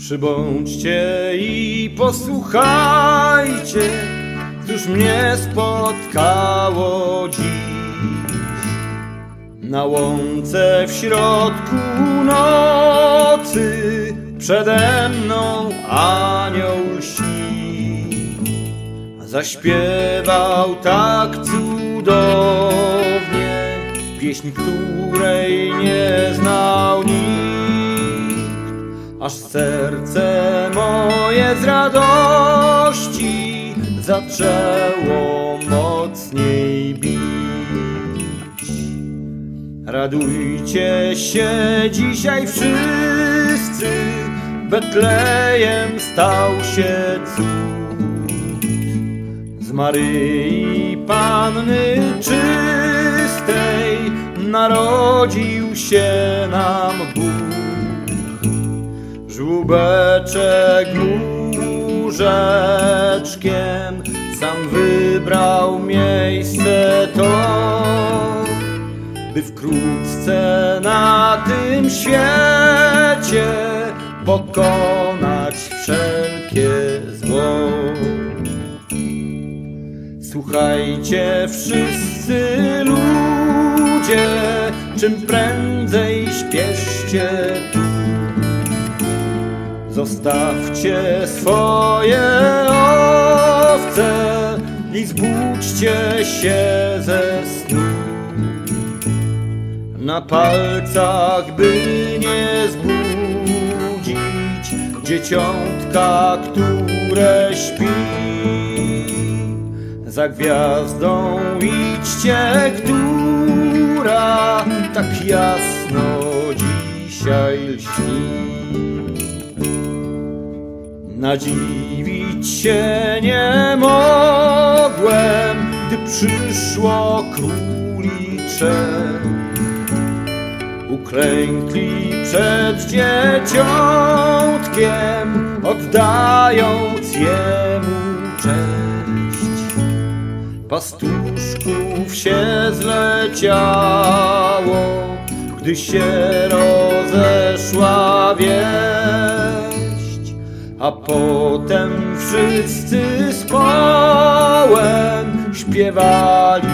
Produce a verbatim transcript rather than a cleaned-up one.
Przybądźcie i posłuchajcie, cóż mnie spotkało dziś. Na łące w środku nocy przede mną anioł śni. Zaśpiewał tak cudownie pieśń, której nie znał nikt, aż serce moje z radości zaczęło mocniej bić. Radujcie się dzisiaj wszyscy, Betlejem stał się cud. Z Maryi Panny czystej narodził się nam Bóg. Żłóbeczek łóżeczkiem sam wybrał miejsce to, by wkrótce na tym świecie pokonać wszelkie zło. Słuchajcie wszyscy ludzie, czym prędzej śpieszcie tu. Zostawcie swoje owce i zbudźcie się ze snu. Na palcach, by nie zbudzić dzieciątka, które śpi. Za gwiazdą idźcie, która tak jasno dzisiaj lśni. Nadziwić się nie mogłem, gdy przyszło królicze. Uklękli przed dzieciątkiem, oddając jemu cześć. Pastuszków się zleciało, gdy się rozeszła wieść, a potem wszyscy z kołem śpiewali